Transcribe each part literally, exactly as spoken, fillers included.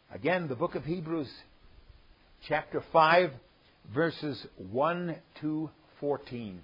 Again, the book of Hebrews, chapter five, verses one to fourteen.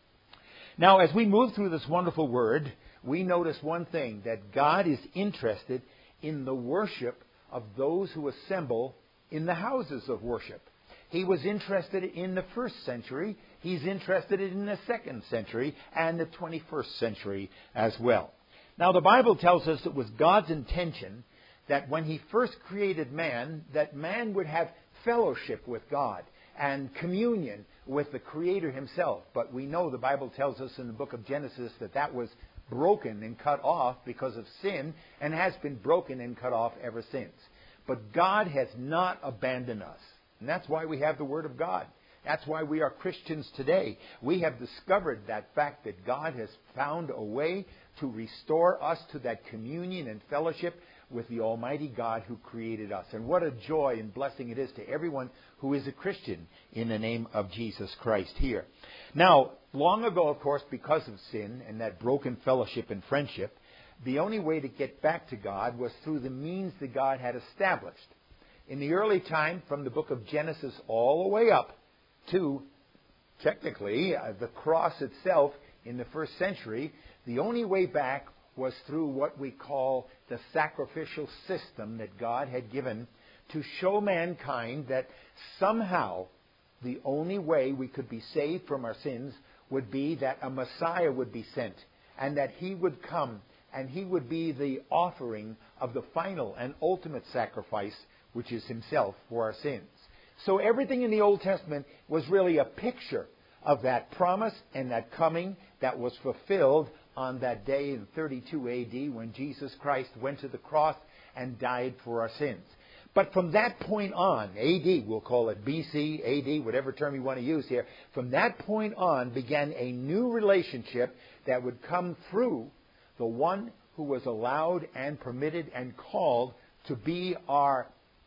Now, as we move through this wonderful word, we notice one thing, that God is interested in the worship of those who assemble in the houses of worship. He was interested in the first century. He's interested in the second century and the twenty-first century as well. Now, the Bible tells us it was God's intention that when He first created man, that man would have fellowship with God and communion with the Creator Himself. But we know the Bible tells us in the book of Genesis that that was broken and cut off because of sin, and has been broken and cut off ever since. But God has not abandoned us. And that's why we have the Word of God. That's why we are Christians today. We have discovered that fact that God has found a way to restore us to that communion and fellowship with the Almighty God who created us. And what a joy and blessing it is to everyone who is a Christian in the name of Jesus Christ here. Now, long ago, of course, because of sin and that broken fellowship and friendship, the only way to get back to God was through the means that God had established. In the early time, from the book of Genesis all the way up to, technically, uh, the cross itself in the first century, the only way back was through what we call the sacrificial system that God had given to show mankind that somehow the only way we could be saved from our sins would be that a Messiah would be sent, and that He would come and He would be the offering of the final and ultimate sacrifice, which is Himself for our sins. So everything in the Old Testament was really a picture of that promise and that coming that was fulfilled on that day in thirty-two A D when Jesus Christ went to the cross and died for our sins. But from that point on, A D, we'll call it B C, A D, whatever term you want to use here, from that point on began a new relationship that would come through the one who was allowed and permitted and called to be our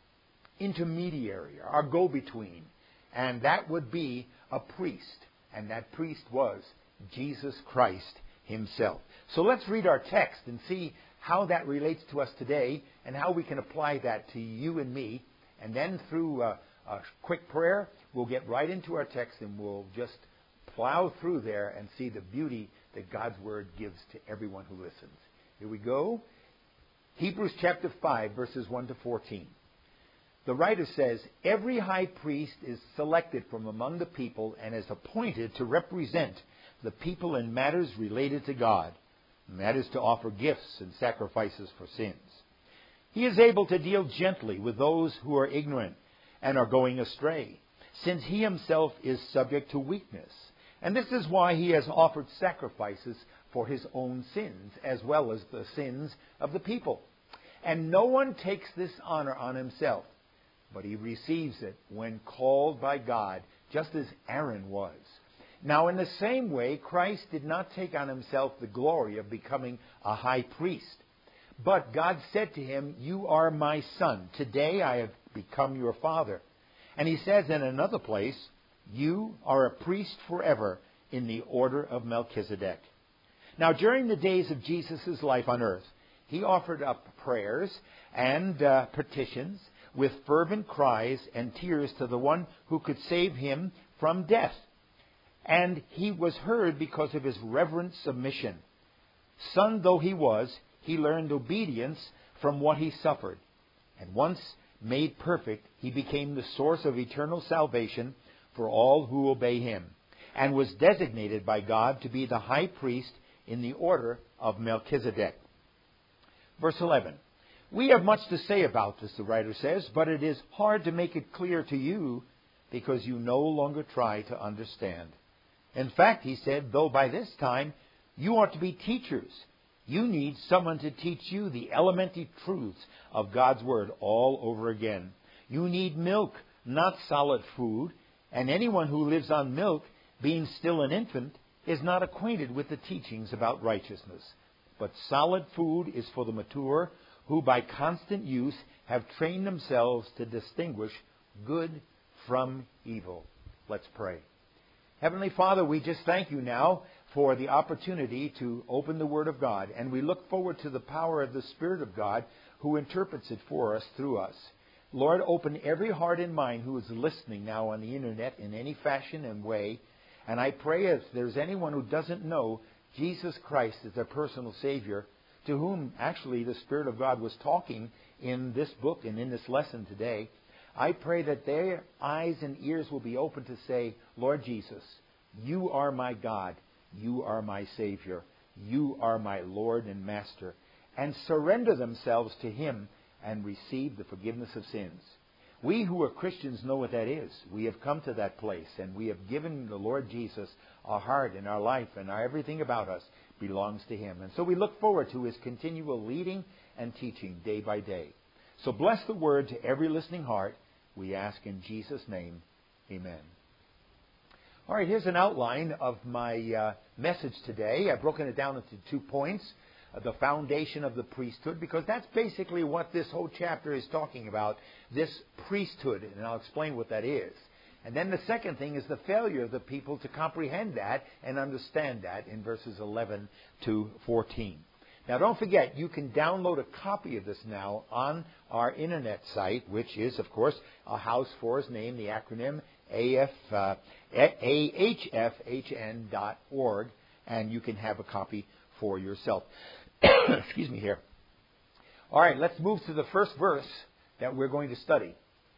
intermediary, our go-between. And that would be a priest. And that priest was Jesus Christ Himself. So let's read our text and see how that relates to us today and how we can apply that to you and me. And then through a, a quick prayer, we'll get right into our text and we'll just plow through there and see the beauty that God's Word gives to everyone who listens. Here we go. Hebrews chapter five, verses one to fourteen. The writer says, "Every high priest is selected from among the people and is appointed to represent the people in matters related to God, and that is to offer gifts and sacrifices for sins. He is able to deal gently with those who are ignorant and are going astray, since He Himself is subject to weakness. And this is why He has offered sacrifices for His own sins, as well as the sins of the people. And no one takes this honor on himself, but he receives it when called by God, just as Aaron was. Now, in the same way, Christ did not take on Himself the glory of becoming a high priest. But God said to Him, 'You are my Son. Today I have become your Father.' And He says in another place, 'You are a priest forever in the order of Melchizedek.' Now, during the days of Jesus' life on earth, He offered up prayers and uh, petitions with fervent cries and tears to the one who could save Him from death. And He was heard because of His reverent submission. Son though He was, He learned obedience from what He suffered. And once made perfect, He became the source of eternal salvation for all who obey Him, and was designated by God to be the high priest in the order of Melchizedek." Verse eleven. "We have much to say about this," the writer says, "but it is hard to make it clear to you because you no longer try to understand. In fact," he said, "though by this time you ought to be teachers, you need someone to teach you the elementary truths of God's Word all over again. You need milk, not solid food, and anyone who lives on milk, being still an infant, is not acquainted with the teachings about righteousness. But solid food is for the mature, who by constant use have trained themselves to distinguish good from evil." Let's pray. Heavenly Father, we just thank You now for the opportunity to open the Word of God, and we look forward to the power of the Spirit of God who interprets it for us through us. Lord, open every heart and mind who is listening now on the internet in any fashion and way. And I pray if there's anyone who doesn't know Jesus Christ as their personal Savior, to whom actually the Spirit of God was talking in this book and in this lesson today, I pray that their eyes and ears will be open to say, Lord Jesus, you are my God. You are my Savior. You are my Lord and Master. And surrender themselves to Him and receive the forgiveness of sins. We who are Christians know what that is. We have come to that place, and we have given the Lord Jesus our heart and our life, and our everything about us belongs to Him. And so we look forward to His continual leading and teaching day by day. So bless the Word to every listening heart. We ask in Jesus' name, amen. All right, here's an outline of my uh, message today. I've broken it down into two points. The foundation of the priesthood, because that's basically what this whole chapter is talking about, this priesthood, and I'll explain what that is. And then the second thing is the failure of the people to comprehend that and understand that in verses eleven to fourteen. Now don't forget, you can download a copy of this now on our internet site, which is, of course, a house for his name, the acronym A F, uh, A H F H N dot org, and you can have a copy for yourself. Excuse me here. All right, let's move to the first verse that we're going to study.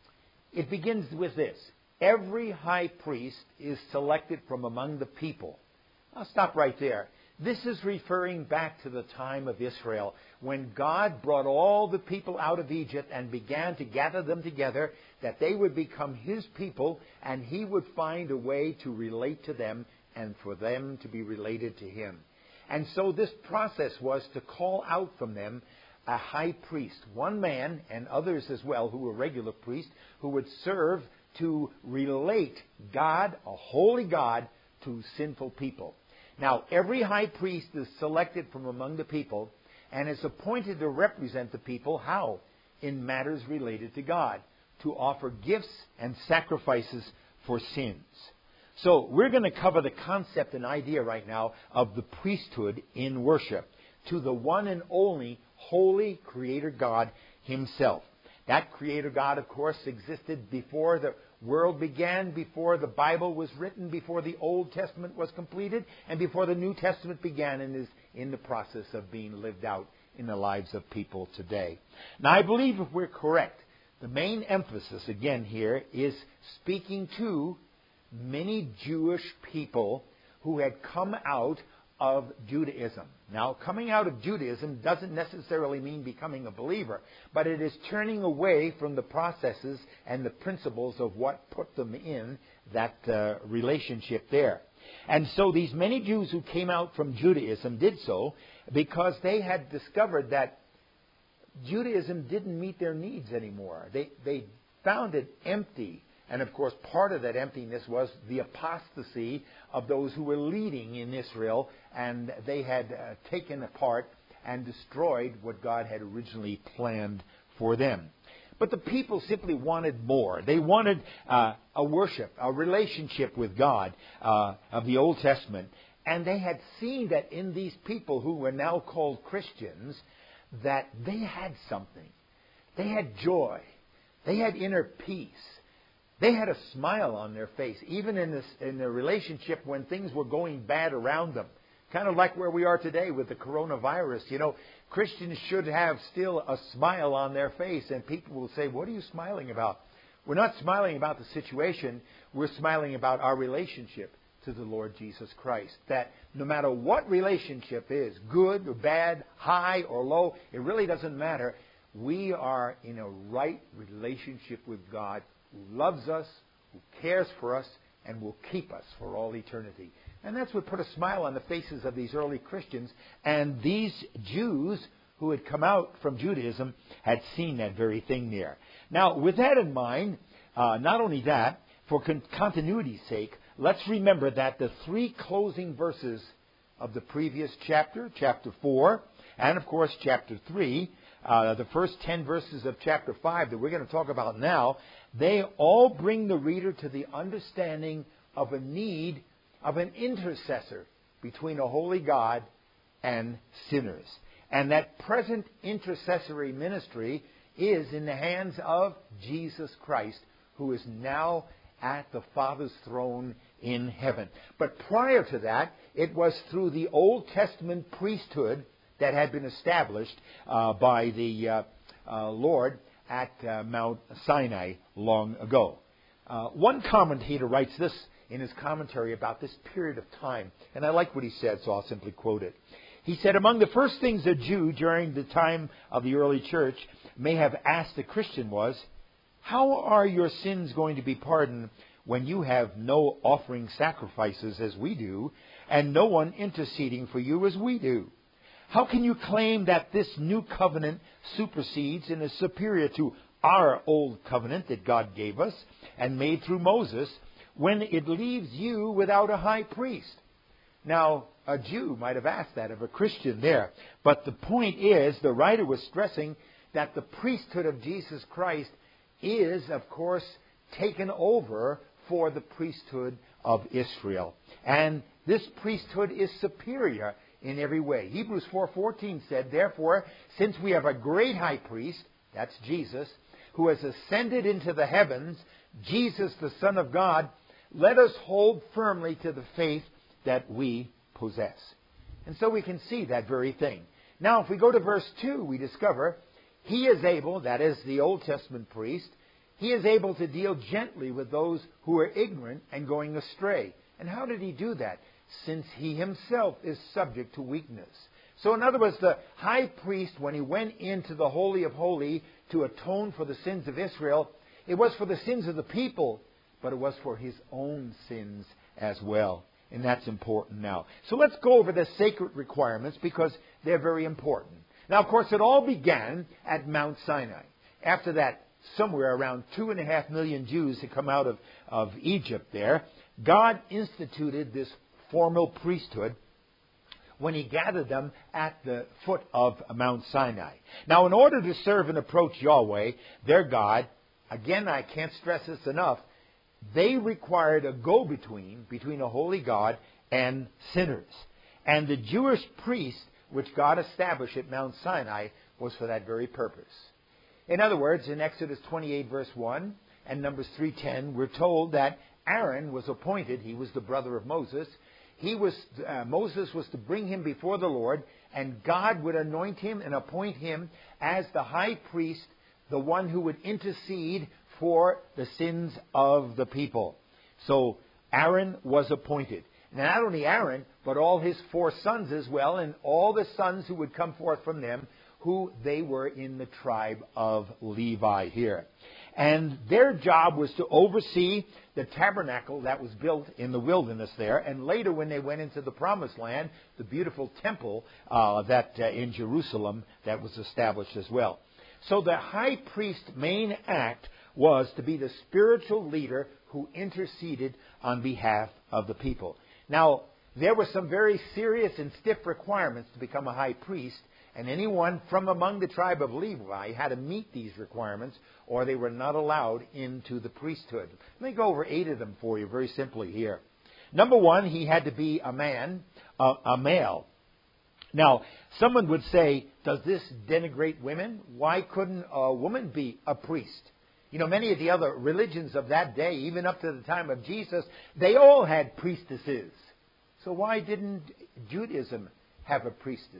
It begins with this. Every high priest is selected from among the people. I'll stop right there. This is referring back to the time of Israel, when God brought all the people out of Egypt and began to gather them together, that they would become His people, and He would find a way to relate to them and for them to be related to Him. And so this process was to call out from them a high priest, one man and others as well who were regular priests, who would serve to relate God, a holy God, to sinful people. Now, every high priest is selected from among the people and is appointed to represent the people. How? In matters related to God, to offer gifts and sacrifices for sins. So we're going to cover the concept and idea right now of the priesthood in worship to the one and only holy Creator God Himself. That Creator God, of course, existed before the world began, before the Bible was written, before the Old Testament was completed, and before the New Testament began and is in the process of being lived out in the lives of people today. Now, I believe if we're correct, the main emphasis, again here, is speaking to many Jewish people who had come out of Judaism. Now, coming out of Judaism doesn't necessarily mean becoming a believer, but it is turning away from the processes and the principles of what put them in that uh, relationship there. And so these many Jews who came out from Judaism did so because they had discovered that Judaism didn't meet their needs anymore. They, they found it empty. And, of course, part of that emptiness was the apostasy of those who were leading in Israel, and they had uh, taken apart and destroyed what God had originally planned for them. But the people simply wanted more. They wanted uh, a worship, a relationship with God uh, of the Old Testament. And they had seen that in these people who were now called Christians, that they had something. They had joy. They had inner peace. They had a smile on their face, even in this in their relationship when things were going bad around them. Kind of like where we are today with the coronavirus. You know, Christians should have still a smile on their face, and people will say, what are you smiling about? We're not smiling about the situation. We're smiling about our relationship to the Lord Jesus Christ. That no matter what relationship is, good or bad, high or low, it really doesn't matter. We are in a right relationship with God, who loves us, who cares for us, and will keep us for all eternity. And that's what put a smile on the faces of these early Christians. And these Jews who had come out from Judaism had seen that very thing there. Now, with that in mind, uh, not only that, for con- continuity's sake, let's remember that the three closing verses of the previous chapter, chapter four, and of course chapter three, uh, the first ten verses of chapter five that we're going to talk about now, they all bring the reader to the understanding of a need of an intercessor between a holy God and sinners. And that present intercessory ministry is in the hands of Jesus Christ, who is now at the Father's throne in heaven. But prior to that, it was through the Old Testament priesthood that had been established uh, by the uh, uh, Lord at uh, Mount Sinai long ago. Uh, one commentator writes this in his commentary about this period of time, and I like what he said, so I'll simply quote it. He said, among the first things a Jew during the time of the early church may have asked a Christian was, how are your sins going to be pardoned when you have no offering sacrifices as we do, and no one interceding for you as we do? How can you claim that this new covenant supersedes and is superior to our old covenant that God gave us and made through Moses, when it leaves you without a high priest? Now, a Jew might have asked that of a Christian there. But the point is, the writer was stressing that the priesthood of Jesus Christ is, of course, taken over for the priesthood of Israel. And this priesthood is superior in every way. Hebrews four fourteen said, therefore, since we have a great high priest, that's Jesus, who has ascended into the heavens, Jesus the Son of God, let us hold firmly to the faith that we possess. And so we can see that very thing. Now, if we go to verse two, we discover he is able, that is the Old Testament priest, he is able to deal gently with those who are ignorant and going astray. And how did he do that? Since he himself is subject to weakness. So in other words, the high priest, when he went into the Holy of Holies to atone for the sins of Israel, it was for the sins of the people, but it was for his own sins as well. And that's important now. So let's go over the sacred requirements because they're very important. Now, of course, it all began at Mount Sinai. After that, somewhere around two and a half million Jews had come out of, of Egypt there, God instituted this formal priesthood when he gathered them at the foot of Mount Sinai. Now, in order to serve and approach Yahweh, their God, again, I can't stress this enough, they required a go-between between a holy God and sinners. And the Jewish priest, which God established at Mount Sinai, was for that very purpose. In other words, in Exodus twenty-eight, verse one, and Numbers three ten, we're told that Aaron was appointed. He was the brother of Moses. He was uh, Moses was to bring him before the Lord, and God would anoint him and appoint him as the high priest, the one who would intercede for the sins of the people. So Aaron was appointed. Now, not only Aaron, but all his four sons as well, and all the sons who would come forth from them, who they were in the tribe of Levi here. And their job was to oversee the tabernacle that was built in the wilderness there, and later when they went into the Promised Land, the beautiful temple uh, that uh, in Jerusalem that was established as well. So the high priest's main act was to be the spiritual leader who interceded on behalf of the people. Now, there were some very serious and stiff requirements to become a high priest, and anyone from among the tribe of Levi had to meet these requirements, or they were not allowed into the priesthood. Let me go over eight of them for you very simply here. Number one, he had to be a man, a, a male. Now, someone would say, does this denigrate women? Why couldn't a woman be a priest? You know, many of the other religions of that day, even up to the time of Jesus, they all had priestesses. So why didn't Judaism have a priestess?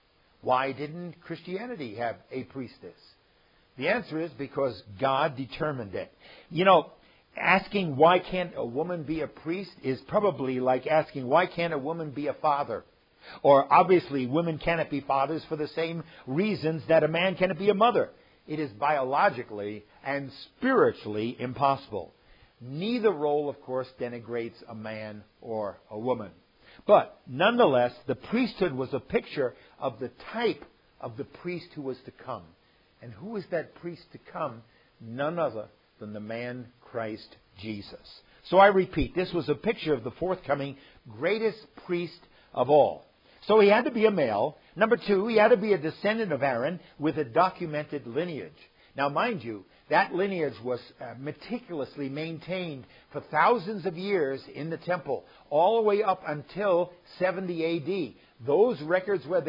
Why didn't Christianity have a priestess? The answer is because God determined it. You know, asking why can't a woman be a priest is probably like asking why can't a woman be a father? Or obviously women cannot be fathers for the same reasons that a man cannot be a mother. It is biologically and spiritually impossible. Neither role, of course, denigrates a man or a woman. But nonetheless, the priesthood was a picture of the type of the priest who was to come. And who is that priest to come? None other than the man Christ Jesus. So I repeat, this was a picture of the forthcoming greatest priest of all. So he had to be a male. Number two, he had to be a descendant of Aaron with a documented lineage. Now, mind you, that lineage was uh, meticulously maintained for thousands of years in the temple, all the way up until seventy A D. Those records were there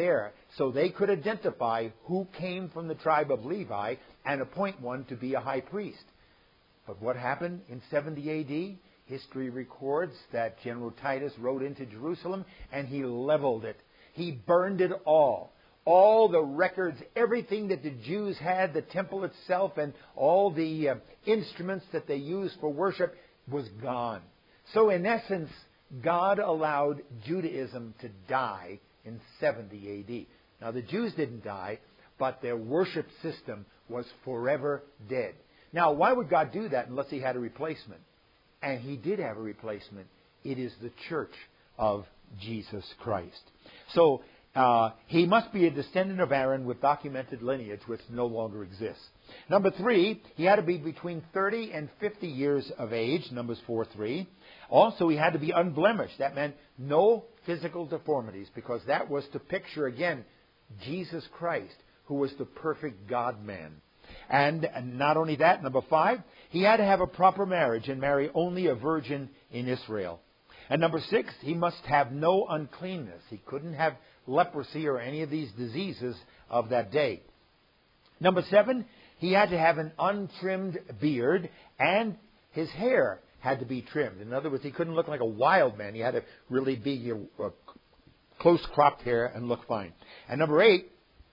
so they could identify who came from the tribe of Levi and appoint one to be a high priest. But what happened in seventy A D? History records that General Titus rode into Jerusalem and he leveled it. He burned it all. All the records, everything that the Jews had, the temple itself, and all the uh, instruments that they used for worship was gone. So in essence, God allowed Judaism to die in seventy A D. Now the Jews didn't die, but their worship system was forever dead. Now why would God do that unless He had a replacement? And He did have a replacement. It is the church of Jesus Christ. So uh, He must be a descendant of Aaron with documented lineage, which no longer exists. Number three, He had to be between thirty and fifty years of age, Numbers four three. Also, He had to be unblemished. That meant no physical deformities, because that was to picture, again, Jesus Christ, who was the perfect God-man. And not only that, number five, He had to have a proper marriage and marry only a virgin in Israel. And number six, He must have no uncleanness. He couldn't have leprosy or any of these diseases of that day. Number seven, He had to have an untrimmed beard, and His hair had to be trimmed. In other words, He couldn't look like a wild man. He had to really be a, a close-cropped hair and look fine. And number eight,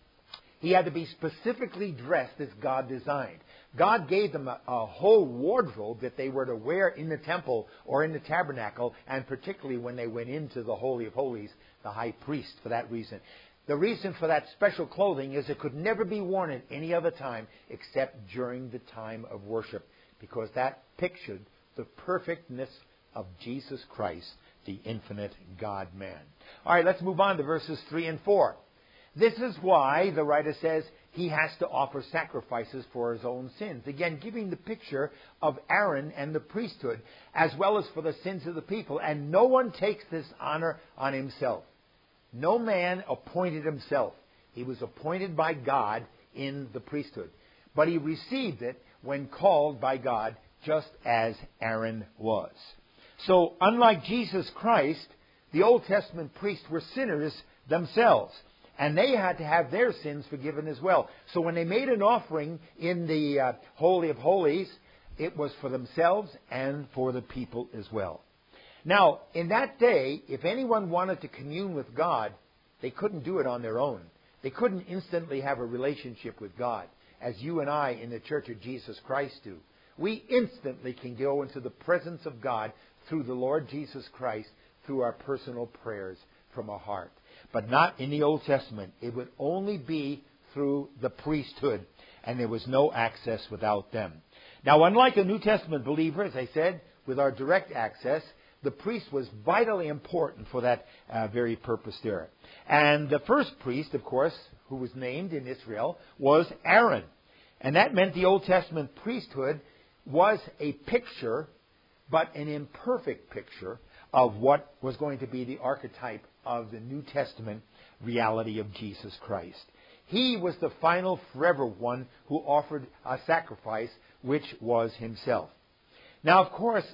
He had to be specifically dressed as God designed. God gave them a, a whole wardrobe that they were to wear in the temple or in the tabernacle, and particularly when they went into the Holy of Holies, the high priest, for that reason. The reason for that special clothing is it could never be worn at any other time except during the time of worship, because that pictured the perfectness of Jesus Christ, the infinite God-man. All right, let's move on to verses three and four. This is why the writer says He has to offer sacrifices for His own sins. Again, giving the picture of Aaron and the priesthood, as well as for the sins of the people. And no one takes this honor on himself. No man appointed himself. He was appointed by God in the priesthood. But he received it when called by God, just as Aaron was. So, unlike Jesus Christ, the Old Testament priests were sinners themselves. And they had to have their sins forgiven as well. So when they made an offering in the uh, Holy of Holies, it was for themselves and for the people as well. Now, in that day, if anyone wanted to commune with God, they couldn't do it on their own. They couldn't instantly have a relationship with God, as you and I in the Church of Jesus Christ do. We instantly can go into the presence of God through the Lord Jesus Christ, through our personal prayers from our heart. But not in the Old Testament. It would only be through the priesthood, and there was no access without them. Now, unlike a New Testament believer, as I said, with our direct access, the priest was vitally important for that uh, very purpose there. And the first priest, of course, who was named in Israel, was Aaron. And that meant the Old Testament priesthood was a picture, but an imperfect picture, of what was going to be the archetype of the New Testament reality of Jesus Christ. He was the final forever one who offered a sacrifice, which was Himself. Now, of course,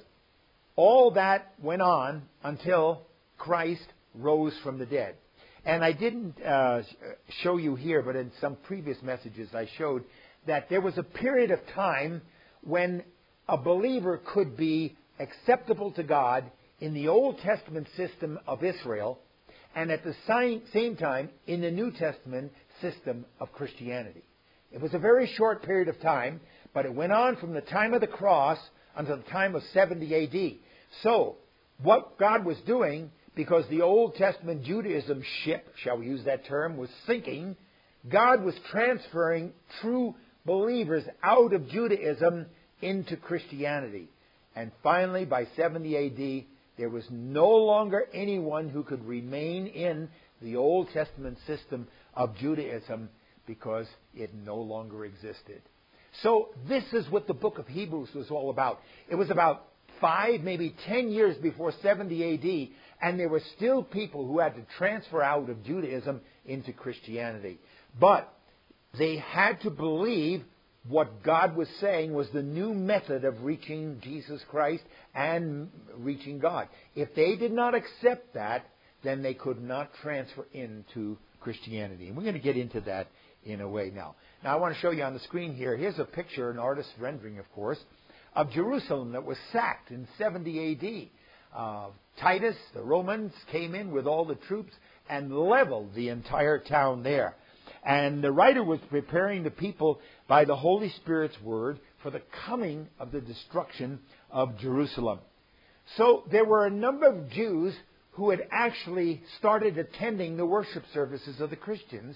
all that went on until Christ rose from the dead. And I didn't uh, show you here, but in some previous messages I showed that there was a period of time when a believer could be acceptable to God in the Old Testament system of Israel, and at the same time in the New Testament system of Christianity. It was a very short period of time, but it went on from the time of the cross until the time of seventy A D. So, what God was doing, because the Old Testament Judaism ship, shall we use that term, was sinking, God was transferring true believers out of Judaism into Christianity. And finally, by seventy A D, there was no longer anyone who could remain in the Old Testament system of Judaism because it no longer existed. So this is what the book of Hebrews was all about. It was about five, maybe ten years before seventy A D, and there were still people who had to transfer out of Judaism into Christianity. But they had to believe what God was saying was the new method of reaching Jesus Christ and reaching God. If they did not accept that, then they could not transfer into Christianity. And we're going to get into that in a way now. Now I want to show you on the screen here, here's a picture, an artist's rendering, of course, of Jerusalem that was sacked in seventy A D. Uh, Titus, the Romans, came in with all the troops and leveled the entire town there. And the writer was preparing the people by the Holy Spirit's word for the coming of the destruction of Jerusalem. So there were a number of Jews who had actually started attending the worship services of the Christians,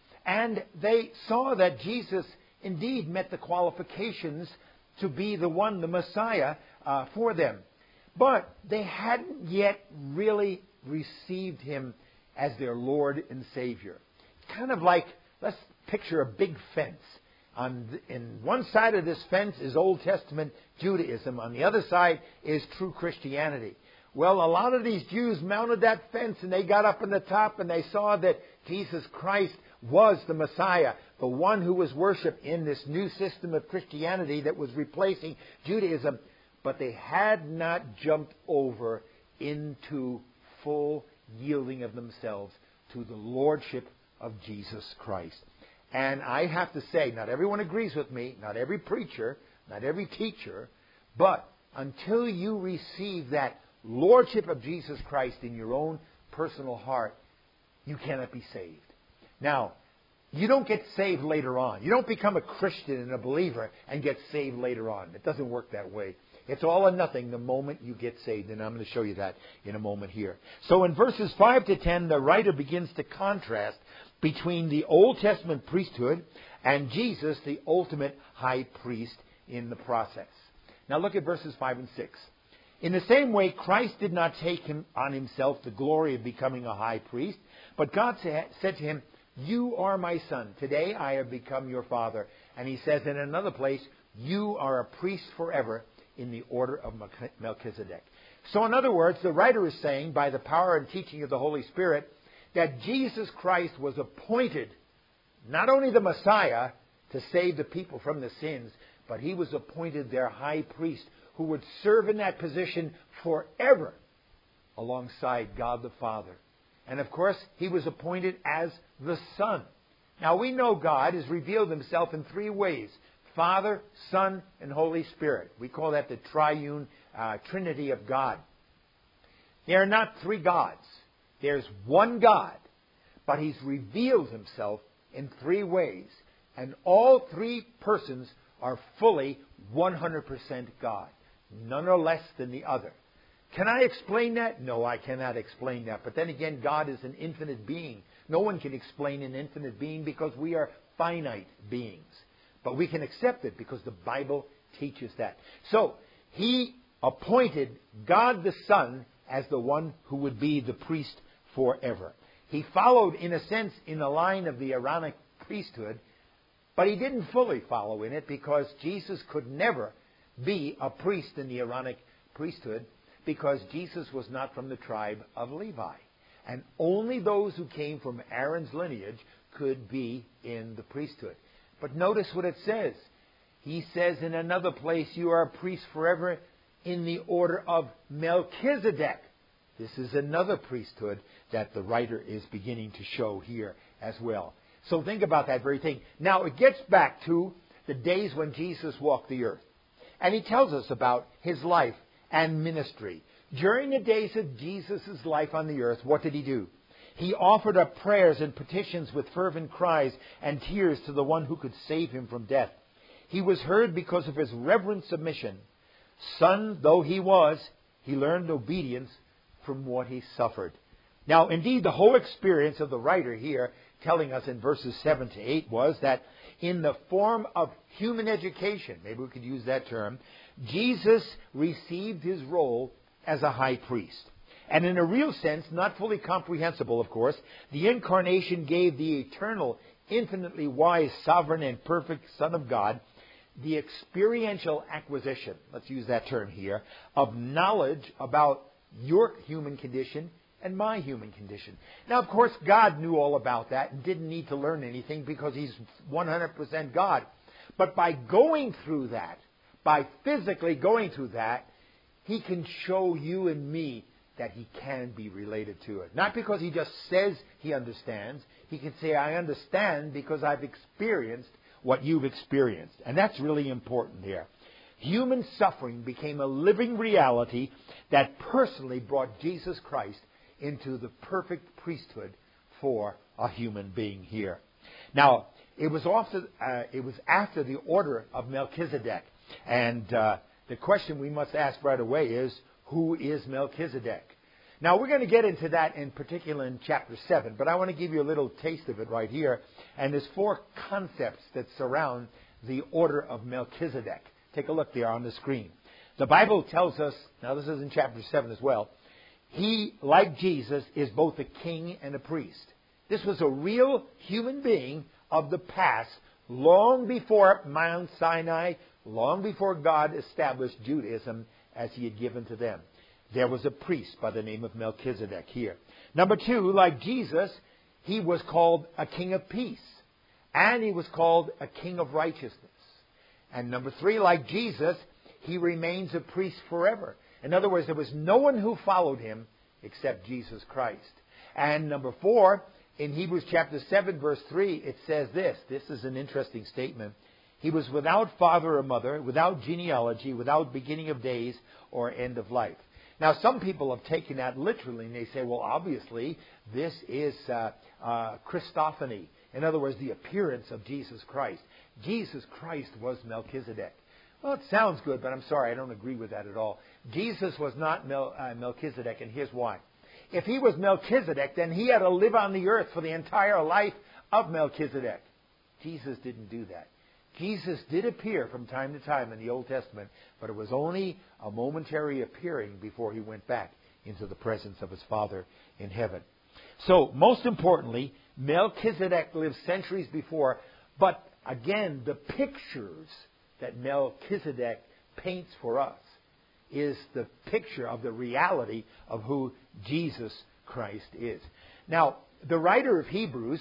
and they saw that Jesus indeed met the qualifications to be the one, the Messiah, uh, for them. But they hadn't yet really received him as their Lord and Savior. Kind of like, let's picture a big fence. On the, in one side of this fence is Old Testament Judaism. On the other side is true Christianity. Well, a lot of these Jews mounted that fence and they got up on the top and they saw that Jesus Christ was the Messiah, the one who was worshipped in this new system of Christianity that was replacing Judaism. But they had not jumped over into full yielding of themselves to the lordship of Jesus Christ. And I have to say, not everyone agrees with me, not every preacher, not every teacher, but until you receive that lordship of Jesus Christ in your own personal heart, you cannot be saved. Now, you don't get saved later on. You don't become a Christian and a believer and get saved later on. It doesn't work that way. It's all or nothing the moment you get saved, and I'm going to show you that in a moment here. So in verses five to ten, the writer begins to contrast between the Old Testament priesthood and Jesus, the ultimate high priest in the process. Now look at verses five and six. In the same way, Christ did not take him on himself the glory of becoming a high priest, but God said to him, "You are my son. Today I have become your father." And he says in another place, "You are a priest forever in the order of Melchizedek." So in other words, the writer is saying, by the power and teaching of the Holy Spirit, that Jesus Christ was appointed not only the Messiah to save the people from the sins, but he was appointed their high priest who would serve in that position forever alongside God the Father. And of course, he was appointed as the Son. Now we know God has revealed himself in three ways: Father, Son, and Holy Spirit. We call that the triune uh, Trinity of God. There are not three gods. There's one God, but he's revealed himself in three ways. And all three persons are fully one hundred percent God. None are less than the other. Can I explain that? No, I cannot explain that. But then again, God is an infinite being. No one can explain an infinite being because we are finite beings. But we can accept it because the Bible teaches that. So, he appointed God the Son as the one who would be the priest forever. He followed, in a sense, in the line of the Aaronic priesthood, but he didn't fully follow in it because Jesus could never be a priest in the Aaronic priesthood because Jesus was not from the tribe of Levi. And only those who came from Aaron's lineage could be in the priesthood. But notice what it says. He says in another place, "You are a priest forever in the order of Melchizedek." This is another priesthood that the writer is beginning to show here as well. So think about that very thing. Now it gets back to the days when Jesus walked the earth. And he tells us about his life and ministry. During the days of Jesus' life on the earth, what did he do? He offered up prayers and petitions with fervent cries and tears to the one who could save him from death. He was heard because of his reverent submission. Son though he was, he learned obedience from what he suffered. Now, indeed, the whole experience of the writer here, telling us in verses seven to eight, was that in the form of human education, maybe we could use that term, Jesus received his role as a high priest. And in a real sense, not fully comprehensible, of course, the incarnation gave the eternal, infinitely wise, sovereign, and perfect Son of God the experiential acquisition, let's use that term here, of knowledge about your human condition and my human condition. Now, of course, God knew all about that and didn't need to learn anything because he's one hundred percent God. But by going through that, by physically going through that, he can show you and me that he can be related to it. Not because he just says he understands. he can say, I understand because I've experienced what you've experienced. And that's really important here. Human suffering became a living reality that personally brought Jesus Christ into the perfect priesthood for a human being here. Now, it was after, uh, it was after the order of Melchizedek. And uh, the question we must ask right away is, who is Melchizedek? Now, we're going to get into that in particular in chapter seven, but I want to give you a little taste of it right here. And there's four concepts that surround the order of Melchizedek. Take a look there on the screen. The Bible tells us, now this is in chapter seven as well, he, like Jesus, is both a king and a priest. This was a real human being of the past, long before Mount Sinai, long before God established Judaism as he had given to them. There was a priest by the name of Melchizedek here. Number two, like Jesus, he was called a king of peace. And he was called a king of righteousness. And number three, like Jesus, he remains a priest forever. In other words, there was no one who followed him except Jesus Christ. And number four, in Hebrews chapter seven, verse three, it says this. This is an interesting statement. He was without father or mother, without genealogy, without beginning of days or end of life. Now, some people have taken that literally, and they say, well, obviously, this is uh, uh, Christophany. In other words, the appearance of Jesus Christ. Jesus Christ was Melchizedek. Well, it sounds good, but I'm sorry, I don't agree with that at all. Jesus was not Mel, uh, Melchizedek, and here's why. If he was Melchizedek, then he had to live on the earth for the entire life of Melchizedek. Jesus didn't do that. Jesus did appear from time to time in the Old Testament, but it was only a momentary appearing before he went back into the presence of his Father in heaven. So, most importantly, Melchizedek lived centuries before, but again, the pictures that Melchizedek paints for us is the picture of the reality of who Jesus Christ is. Now, the writer of Hebrews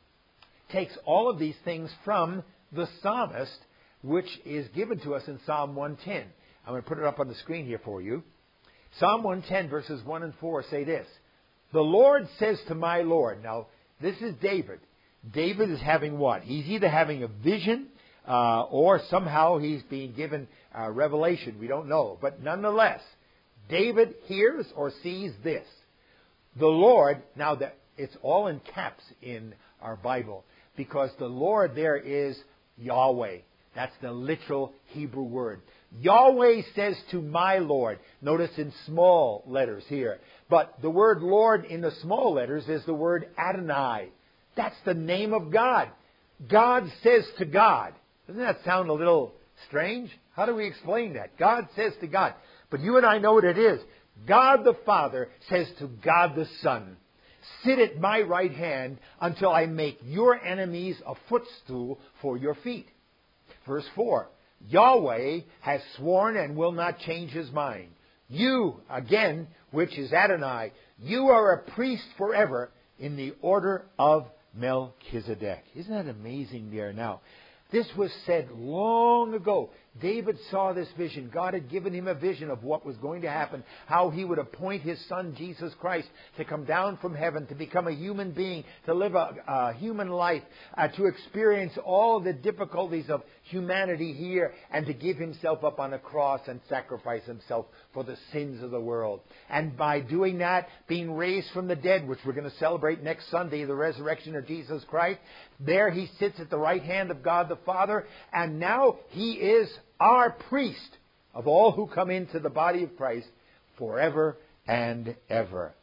takes all of these things from the psalmist, which is given to us in Psalm one ten. I'm going to put it up on the screen here for you. Psalm one ten, verses one and four say this. The Lord says to my Lord. Now, this is David. David is having what? He's either having a vision uh, or somehow he's being given uh, revelation. We don't know. But nonetheless, David hears or sees this. The Lord, now that it's all in caps in our Bible, because the Lord there is Yahweh. That's the literal Hebrew word. Yahweh says to my Lord. Notice in small letters here. But the word Lord in the small letters is the word Adonai. That's the name of God. God says to God. Doesn't that sound a little strange? How do we explain that? God says to God. But you and I know what it is. God the Father says to God the Son, sit at my right hand until I make your enemies a footstool for your feet. Verse four. Yahweh has sworn and will not change his mind. You, again, which is Adonai, you are a priest forever in the order of Melchizedek. Isn't that amazing there now? This was said long ago. David saw this vision. God had given him a vision of what was going to happen, how he would appoint his son Jesus Christ to come down from heaven, to become a human being, to live a, a human life, uh, to experience all the difficulties of humanity here, and to give himself up on a cross and sacrifice himself for the sins of the world. And by doing that, being raised from the dead, which we're going to celebrate next Sunday, the resurrection of Jesus Christ, there he sits at the right hand of God the Father, and now he is our priest of all who come into the body of Christ forever and ever.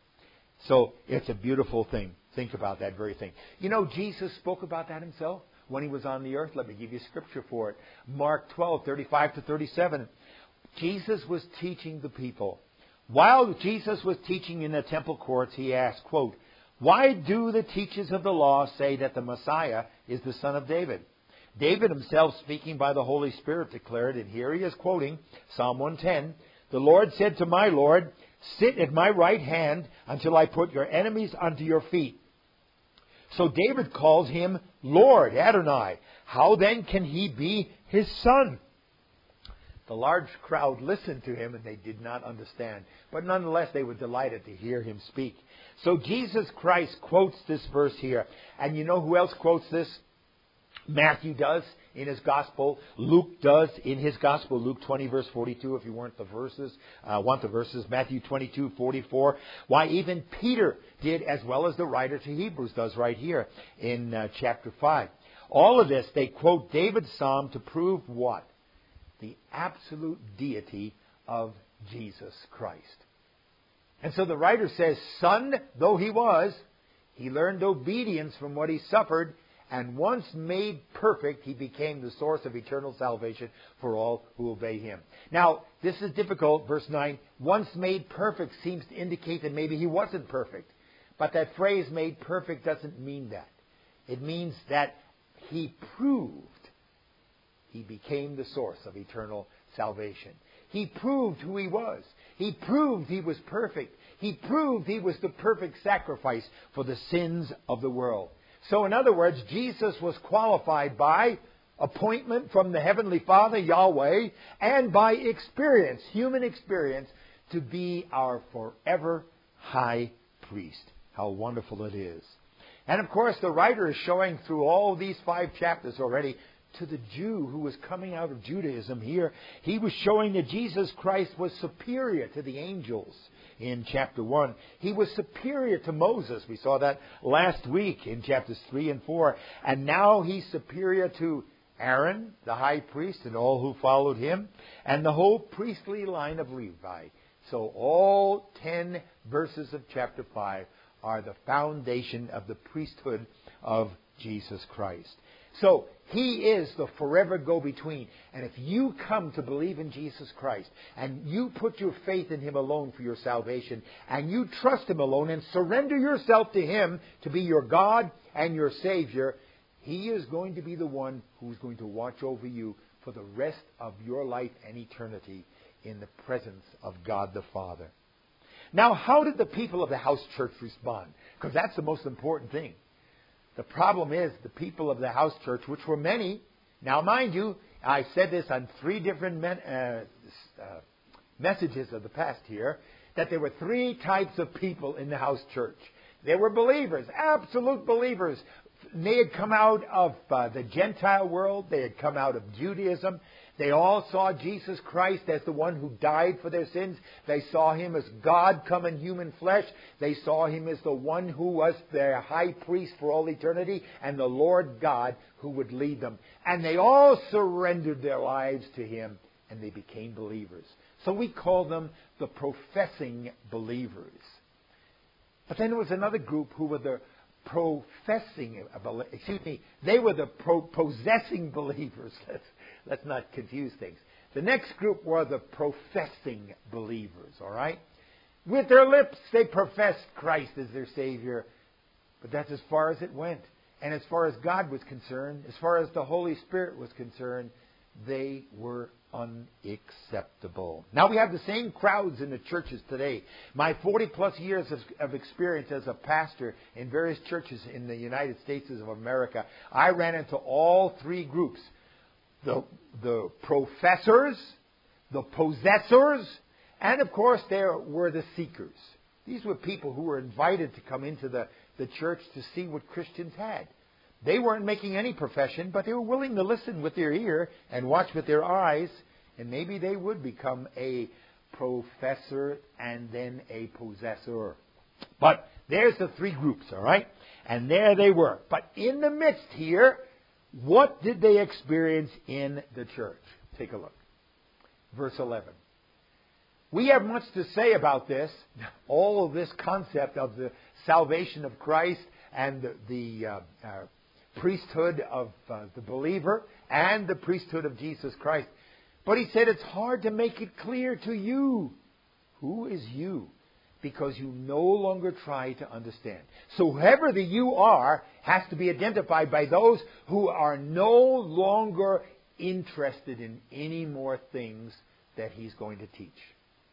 So it's a beautiful thing. Think about that very thing. You know, Jesus spoke about that himself when he was on the earth. Let me give you scripture for it. Mark twelve, thirty-five to thirty-seven. Jesus was teaching the people. While Jesus was teaching in the temple courts, he asked, quote, why do the teachers of the law say that the Messiah is the son of David? David himself, speaking by the Holy Spirit, declared, and here he is quoting Psalm one ten, the Lord said to my Lord, sit at my right hand until I put your enemies under your feet. So David calls him Lord, Adonai. How then can he be his son? The large crowd listened to him and they did not understand. But nonetheless, they were delighted to hear him speak. So Jesus Christ quotes this verse here. And you know who else quotes this? Matthew does in his gospel. Luke does in his gospel. Luke twenty verse forty-two, if you weren't the verses, uh, want the verses. Matthew twenty-two forty-four. Why, even Peter did, as well as the writer to Hebrews does right here in uh, chapter five. All of this, they quote David's psalm to prove what? The absolute deity of Jesus Christ. And so the writer says, son though he was, he learned obedience from what he suffered, and once made perfect, he became the source of eternal salvation for all who obey him. Now, this is difficult. Verse nine, once made perfect seems to indicate that maybe he wasn't perfect. But that phrase, made perfect, doesn't mean that. It means that he proved he became the source of eternal salvation. He proved who he was. He proved he was perfect. He proved he was the perfect sacrifice for the sins of the world. So in other words, Jesus was qualified by appointment from the Heavenly Father, Yahweh, and by experience, human experience, to be our forever high priest. How wonderful it is. And of course, the writer is showing through all these five chapters already to the Jew who was coming out of Judaism here. He was showing that Jesus Christ was superior to the angels in chapter one. He was superior to Moses. We saw that last week in chapters three and four. And now he's superior to Aaron, the high priest, and all who followed him, and the whole priestly line of Levi. So all ten verses of chapter five are the foundation of the priesthood of Jesus Christ. So, he is the forever go-between. And if you come to believe in Jesus Christ, and you put your faith in him alone for your salvation, and you trust him alone, and surrender yourself to him to be your God and your Savior, he is going to be the one who is going to watch over you for the rest of your life and eternity in the presence of God the Father. Now, how did the people of the house church respond? Because that's the most important thing. The problem is the people of the house church, which were many. Now, mind you, I said this on three different men, uh, uh, messages of the past here, that there were three types of people in the house church. There were believers, absolute believers. They had come out of uh, the Gentile world. They had come out of Judaism. They all saw Jesus Christ as the one who died for their sins. They saw him as God come in human flesh. They saw him as the one who was their high priest for all eternity and the Lord God who would lead them. And they all surrendered their lives to him and they became believers. So we call them the professing believers. But then there was another group who were the professing, excuse me, they were the pro- possessing believers. Let's, let's not confuse things. The next group were the professing believers, all right? With their lips, they professed Christ as their Savior, but that's as far as it went. And as far as God was concerned, as far as the Holy Spirit was concerned, they were unacceptable. Now we have the same crowds in the churches today. My forty plus years of, of experience as a pastor in various churches in the United States of America, I ran into all three groups. The, the professors, the possessors, and of course there were the seekers. These were people who were invited to come into the, the church to see what Christians had. They weren't making any profession, but they were willing to listen with their ear and watch with their eyes, and maybe they would become a professor and then a possessor. But there's the three groups, all right? And there they were. But in the midst here, what did they experience in the church? Take a look. Verse eleven. We have much to say about this, all of this concept of the salvation of Christ and the, the uh, uh, priesthood of uh, the believer and the priesthood of Jesus Christ. But he said it's hard to make it clear to you. Who is you? Because you no longer try to understand. So whoever the you are has to be identified by those who are no longer interested in any more things that he's going to teach.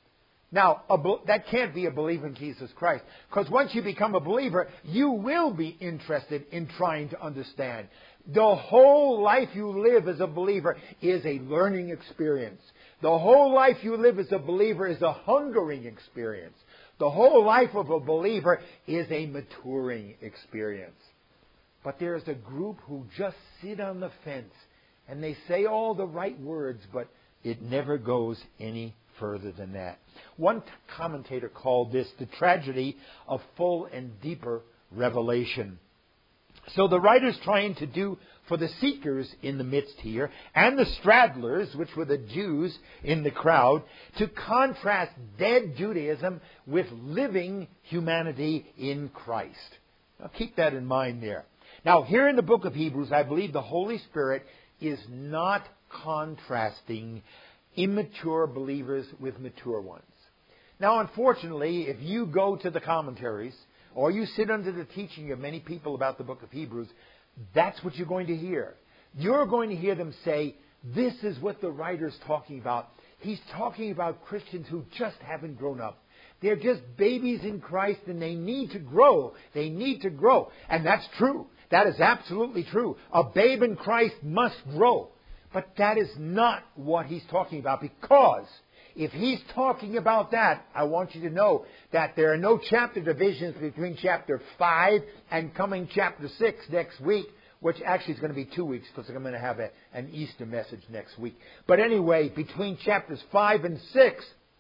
Now, a, that can't be a believer in Jesus Christ. Because once you become a believer, you will be interested in trying to understand. The whole life you live as a believer is a learning experience. The whole life you live as a believer is a hungering experience. The whole life of a believer is a maturing experience. But there's a group who just sit on the fence and they say all the right words, but it never goes any further than that. One commentator called this the tragedy of full and deeper revelation. So the writer's trying to do for the seekers in the midst here, and the straddlers, which were the Jews in the crowd, to contrast dead Judaism with living humanity in Christ. Now keep that in mind there. Now here in the book of Hebrews, I believe the Holy Spirit is not contrasting immature believers with mature ones. Now unfortunately, if you go to the commentaries, or you sit under the teaching of many people about the book of Hebrews, that's what you're going to hear. You're going to hear them say, this is what the writer's talking about. He's talking about Christians who just haven't grown up. They're just babies in Christ and they need to grow. They need to grow. And that's true. That is absolutely true. A babe in Christ must grow. But that is not what he's talking about, because if he's talking about that, I want you to know that there are no chapter divisions between chapter five and coming chapter six next week, which actually is going to be two weeks because I'm going to have a, an Easter message next week. But anyway, between chapters five and six,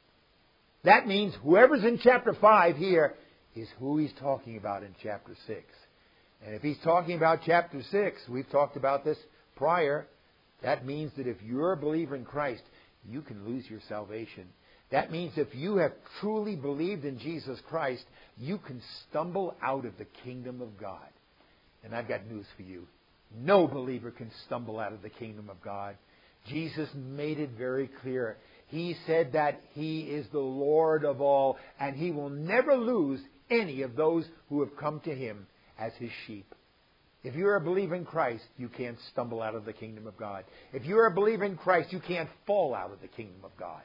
that means whoever's in chapter five here is who he's talking about in chapter six. And if he's talking about chapter six, we've talked about this prior, that means that if you're a believer in Christ, you can lose your salvation. That means if you have truly believed in Jesus Christ, you can stumble out of the kingdom of God. And I've got news for you. No believer can stumble out of the kingdom of God. Jesus made it very clear. He said that He is the Lord of all, and He will never lose any of those who have come to Him as His sheep. If you're a believer in Christ, you can't stumble out of the kingdom of God. If you're a believer in Christ, you can't fall out of the kingdom of God.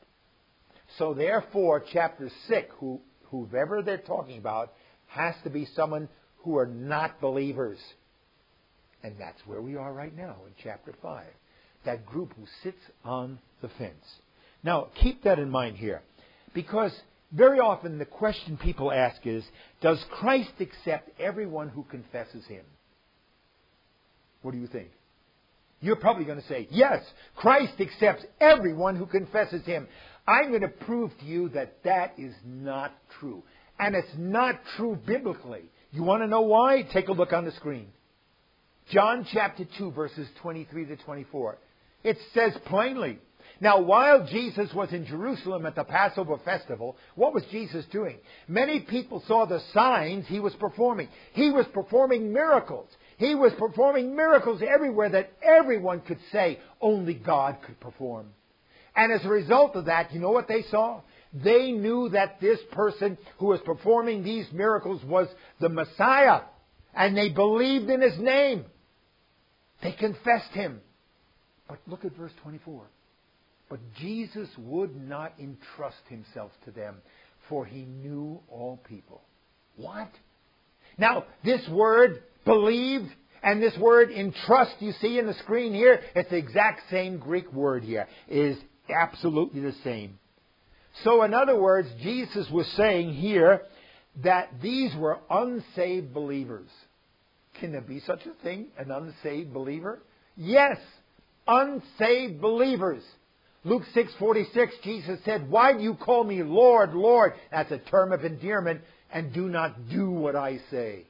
So therefore, chapter six, who, whoever they're talking about, has to be someone who are not believers. And that's where we are right now in chapter five. That group who sits on the fence. Now, keep that in mind here. Because very often the question people ask is, does Christ accept everyone who confesses Him? What do you think? You're probably going to say, yes, Christ accepts everyone who confesses Him. I'm going to prove to you that that is not true. And it's not true biblically. You want to know why? Take a look on the screen. John chapter two, verses twenty-three to twenty-four. It says plainly, now while Jesus was in Jerusalem at the Passover festival, what was Jesus doing? Many people saw the signs He was performing. He was performing miracles. He was performing miracles everywhere that everyone could say only God could perform. And as a result of that, you know what they saw? They knew that this person who was performing these miracles was the Messiah. And they believed in His name. They confessed Him. But look at verse twenty-four. But Jesus would not entrust Himself to them, for He knew all people. What? Now, this word, believed, and this word entrust you see in the screen here, it's the exact same Greek word here. It is absolutely the same. So in other words, Jesus was saying here that these were unsaved believers. Can there be such a thing, an unsaved believer? Yes, unsaved believers. Luke six forty-six, Jesus said, why do you call me Lord, Lord? That's a term of endearment, and do not do what I say.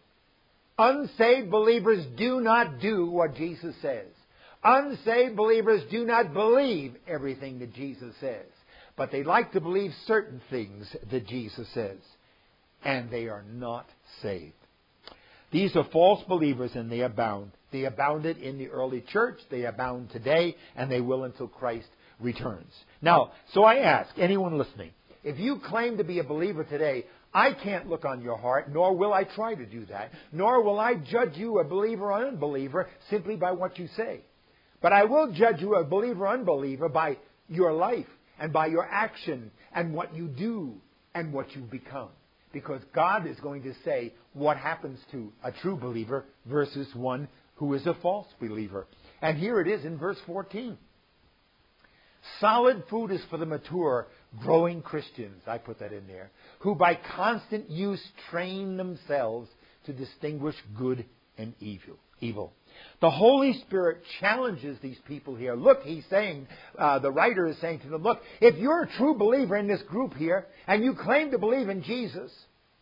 Unsaved believers do not do what Jesus says. Unsaved believers do not believe everything that Jesus says. But they like to believe certain things that Jesus says. And they are not saved. These are false believers and they abound. They abounded in the early church. They abound today. And they will until Christ returns. Now, so I ask anyone listening, if you claim to be a believer today, I can't look on your heart, nor will I try to do that, nor will I judge you a believer or unbeliever simply by what you say. But I will judge you a believer or unbeliever by your life. and by your action and what you do and what you become. Because God is going to say what happens to a true believer versus one who is a false believer. And here it is in verse fourteen. Solid food is for the mature, growing Christians, I put that in there, who by constant use train themselves to distinguish good and evil. Evil. The Holy Spirit challenges these people here. Look, he's saying, uh, the writer is saying to them, look, if you're a true believer in this group here, and you claim to believe in Jesus,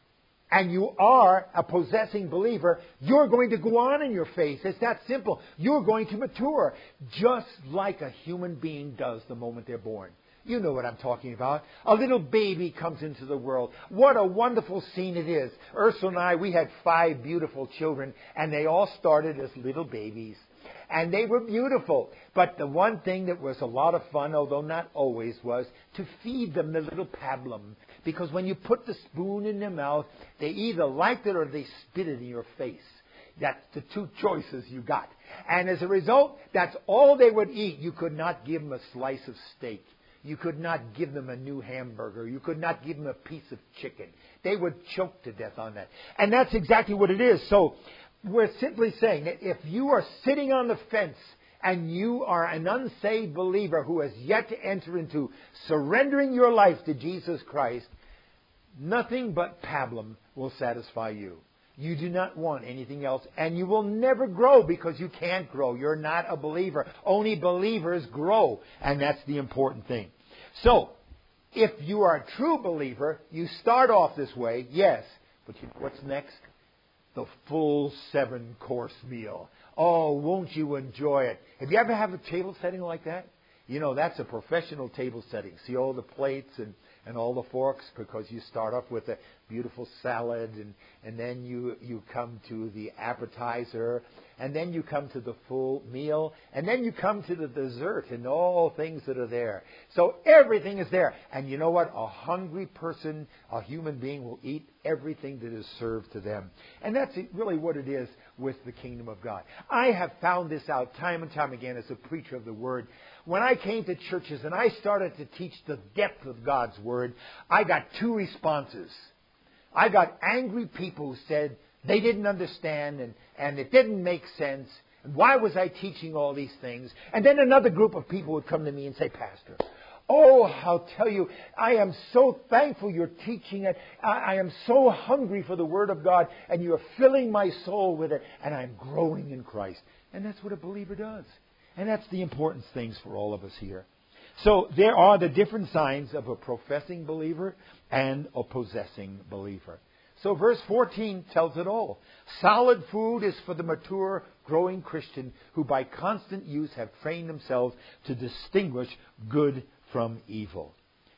and you are a possessing believer, you're going to go on in your faith. It's that simple. You're going to mature, just like a human being does the moment they're born. You know what I'm talking about. A little baby comes into the world. What a wonderful scene it is. Ursula and I, we had five beautiful children, and they all started as little babies. And they were beautiful. But the one thing that was a lot of fun, although not always, was to feed them the little pablum. Because when you put the spoon in their mouth, they either liked it or they spit it in your face. That's the two choices you got. And as a result, that's all they would eat. You could not give them a slice of steak. You could not give them a new hamburger. You could not give them a piece of chicken. They would choke to death on that. And that's exactly what it is. So we're simply saying that if you are sitting on the fence and you are an unsaved believer who has yet to enter into surrendering your life to Jesus Christ, nothing but pablum will satisfy you. You do not want anything else, and you will never grow because you can't grow. You're not a believer. Only believers grow, and that's the important thing. So, if you are a true believer, you start off this way, yes, but you know what's next? The full seven-course meal. Oh, won't you enjoy it? Have you ever had a table setting like that? You know, that's a professional table setting. See all the plates and, and all the forks, because you start off with a beautiful salad, and, and then you, you come to the appetizer, and then you come to the full meal, and then you come to the dessert and all things that are there. So everything is there. And you know what? A hungry person, a human being, will eat everything that is served to them. And that's really what it is with the kingdom of God. I have found this out time and time again as a preacher of the Word. When I came to churches and I started to teach the depth of God's Word, I got two responses. I got angry people who said they didn't understand and, and it didn't make sense. And why was I teaching all these things? And then another group of people would come to me and say, Pastor, oh, I'll tell you, I am so thankful you're teaching it. I, I am so hungry for the Word of God, and you're filling my soul with it, and I'm growing in Christ. And that's what a believer does. And that's the important things for all of us here. So there are the different signs of a professing believer and a possessing believer. So verse fourteen tells it all. Solid food is for the mature, growing Christian who by constant use have trained themselves to distinguish good from evil.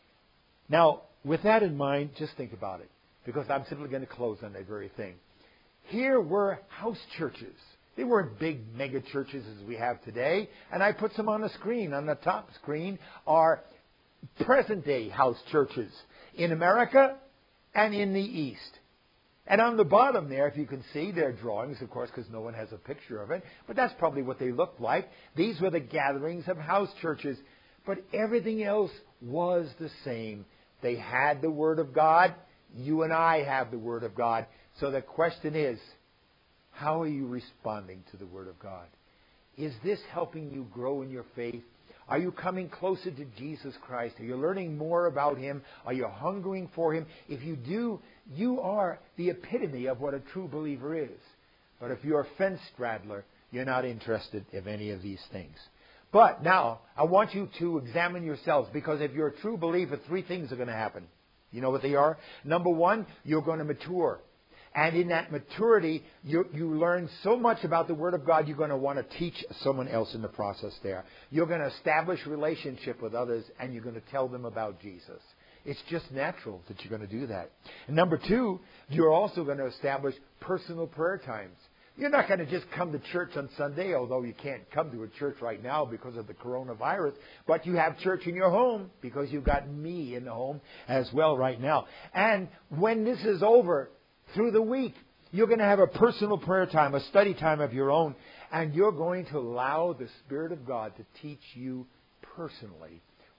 Now, with that in mind, just think about it, because I'm simply going to close on that very thing. Here were house churches. They weren't big mega churches as we have today. And I put some on the screen. On the top screen are present-day house churches in America and in the East. And on the bottom there, if you can see, there are drawings, of course, because no one has a picture of it. But that's probably what they looked like. These were the gatherings of house churches. But everything else was the same. They had the Word of God. You and I have the Word of God. So the question is, how are you responding to the Word of God? Is this helping you grow in your faith? Are you coming closer to Jesus Christ? Are you learning more about Him? Are you hungering for Him? If you do, you are the epitome of what a true believer is. But if you're a fence straddler, you're not interested in any of these things. But now, I want you to examine yourselves, because if you're a true believer, three things are going to happen. You know what they are? Number one, you're going to mature. And in that maturity, you, you learn so much about the Word of God, you're going to want to teach someone else in the process there. You're going to establish relationship with others, and you're going to tell them about Jesus. It's just natural that you're going to do that. And number two, you're also going to establish personal prayer times. You're not going to just come to church on Sunday, although you can't come to a church right now because of the coronavirus. But you have church in your home because you've got me in the home as well right now. And when this is over, through the week, you're going to have a personal prayer time, a study time of your own. And you're going to allow the Spirit of God to teach you personally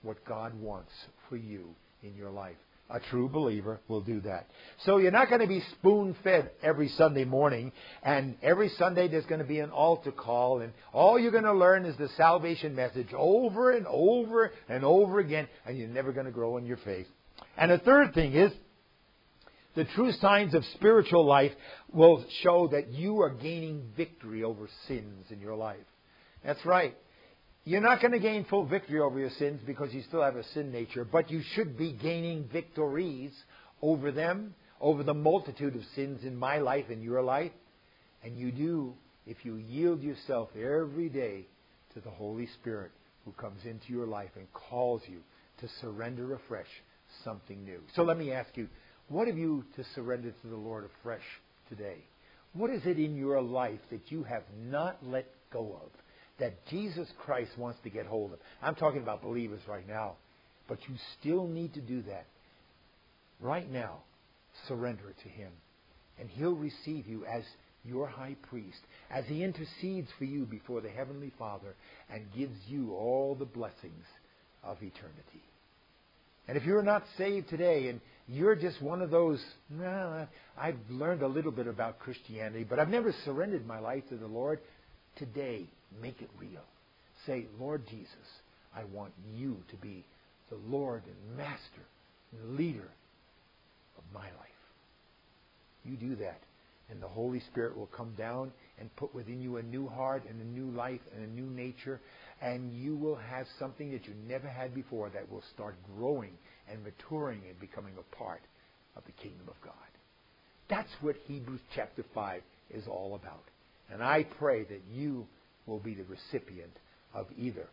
what God wants for you in your life. A true believer will do that. So you're not going to be spoon-fed every Sunday morning, and every Sunday there's going to be an altar call, and all you're going to learn is the salvation message over and over and over again, and you're never going to grow in your faith. And the third thing is, the true signs of spiritual life will show that you are gaining victory over sins in your life. That's right. You're not going to gain full victory over your sins because you still have a sin nature, but you should be gaining victories over them, over the multitude of sins in my life and your life. And you do if you yield yourself every day to the Holy Spirit who comes into your life and calls you to surrender afresh something new. So let me ask you, what have you to surrender to the Lord afresh today? What is it in your life that you have not let go of, that Jesus Christ wants to get hold of? I'm talking about believers right now, but you still need to do that. Right now, surrender it to Him, and He'll receive you as your high priest, as He intercedes for you before the Heavenly Father and gives you all the blessings of eternity. And if you're not saved today and you're just one of those, well, I've learned a little bit about Christianity, but I've never surrendered my life to the Lord, today, make it real. Say, Lord Jesus, I want you to be the Lord and Master and leader of my life. You do that, and the Holy Spirit will come down and put within you a new heart and a new life and a new nature, and you will have something that you never had before that will start growing and maturing and becoming a part of the kingdom of God. That's what Hebrews chapter five is all about. And I pray that you will be the recipient of either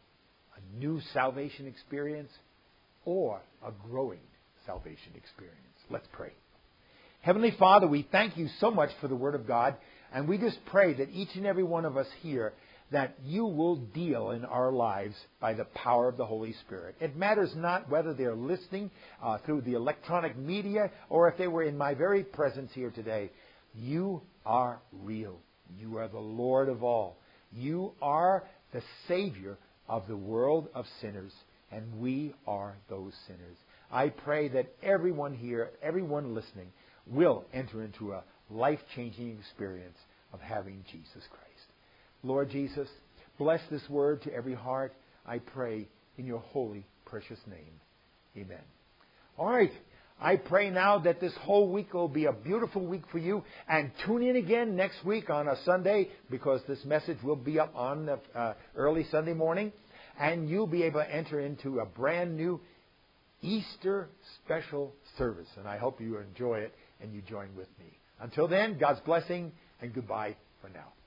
a new salvation experience or a growing salvation experience. Let's pray. Heavenly Father, we thank you so much for the Word of God, and we just pray that each and every one of us here, that you will deal in our lives by the power of the Holy Spirit. It matters not whether they're listening uh, through the electronic media or if they were in my very presence here today. You are real. You are the Lord of all. You are the Savior of the world of sinners, and we are those sinners. I pray that everyone here, everyone listening, will enter into a life-changing experience of having Jesus Christ. Lord Jesus, bless this word to every heart, I pray in your holy, precious name. Amen. All right. I pray now that this whole week will be a beautiful week for you. And tune in again next week on a Sunday, because this message will be up on the uh, early Sunday morning. And you'll be able to enter into a brand new Easter special service. And I hope you enjoy it and you join with me. Until then, God's blessing and goodbye for now.